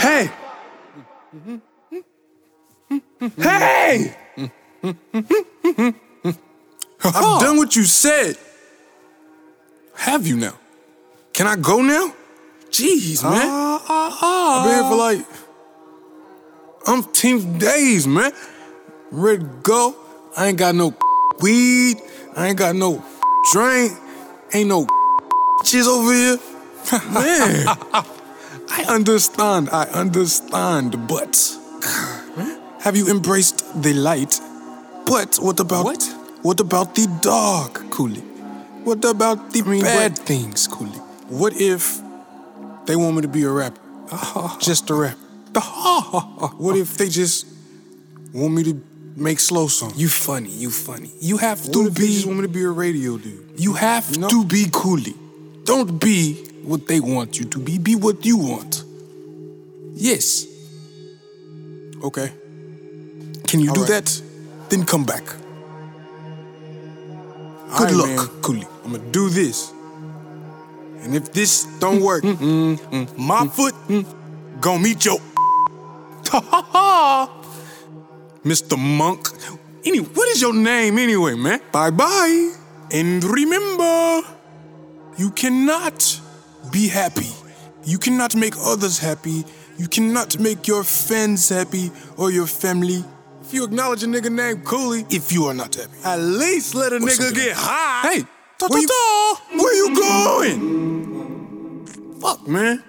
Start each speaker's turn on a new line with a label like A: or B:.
A: Hey! Hey! I've done what you said. Have you now? Can I go now? Jeez, man. I've been here for like umpteen days, man. I'm ready to go. I ain't got no weed. I ain't got no drink. Ain't no shit over here. Man, I understand, but have you embraced the light? But what about the dark, Cooley? What about the bad things, Cooley? What if they want me to be a rapper? Just a rapper. What if they just want me to make slow songs? You funny. You have to be. They just want me to be a radio dude. You have to be Cooley. Don't be what they want you to be. Be what you want. Yes. Okay. Can you do that? Then come back. Good luck, Cooley. I'm gonna do this. And if this don't work, my foot gonna meet your Mr. Monk. Anyway, what is your name anyway, man? Bye-bye. And remember, you cannot be happy. You cannot make others happy. You cannot make your fans happy or your family. If you acknowledge a nigga named Cooley, if you are not happy, at least let a nigga get high. Hey, where you going? Fuck, man.